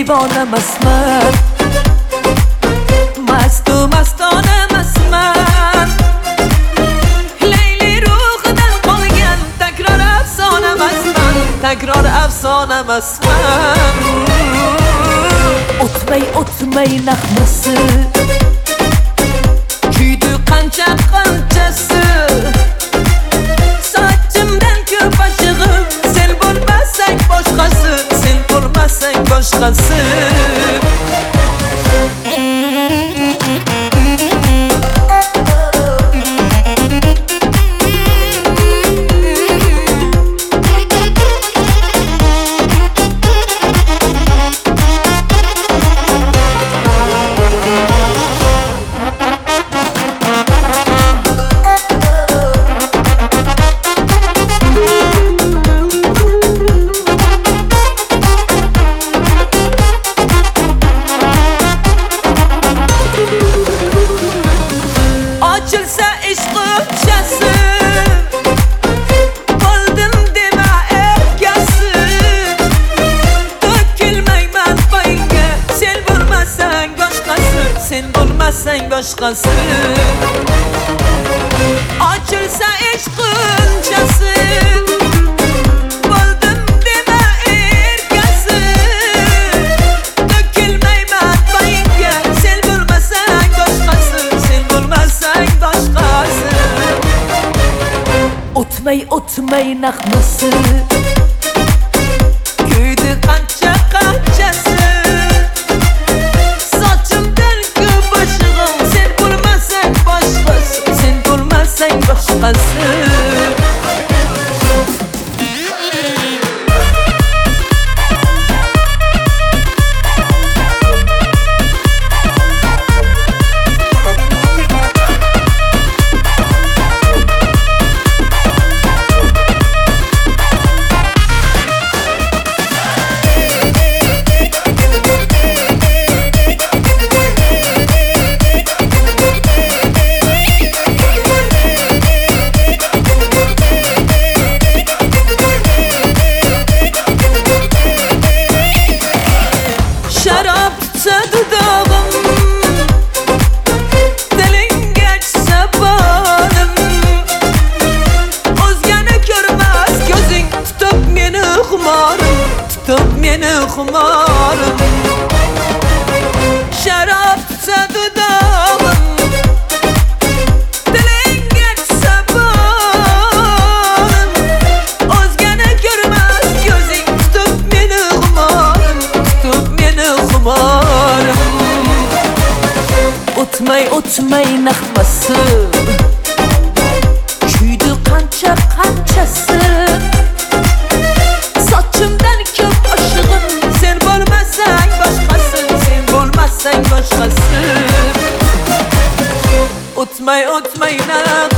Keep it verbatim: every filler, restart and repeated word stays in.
دیوانه مسمن مست و مستانه مسمن لیلی رو خودم قلگن تکرار افسانه مسمن تکرار افسانه مسمن o'tmay o'tmay naqmasi kuydi qancha qanchasi sochimdan ko'p ashig'im sen bo'lmasang boshqasi sen bo'lmasang boshqasi Açılsa ishqim chasi Bo'ldim dema erkasi To'kilmayman poyga Sen bo'lmasang boshqasi Sen bo'lmasang boshqasi Açılsa ishqim chasi Bo'ldim dema erkasi To'kilmayman poyga Sen bo'lmasang boshqasi Sen bo'lmasang o'tmay o'tmay naqmasi kuydi qancha qanchasi sochimdan ko'p ashig'im sen bo'lmasang boshqasi sen bo'lmasang boshqasi Tutup meni xumorim Sharob tutsa dudog'im Tilingga tushsa borim O'zgani ko'rmas ko'zing Tutup meni xumorim Tutup meni xumorim O'tmay o'tmay naqmasi Kuydi qancha qanchasi Sochimdan ko'p ashig'im sen bo'lmasang boshqasi sen bo'lmasang boshqasi o'tmay o'tmay naqmasi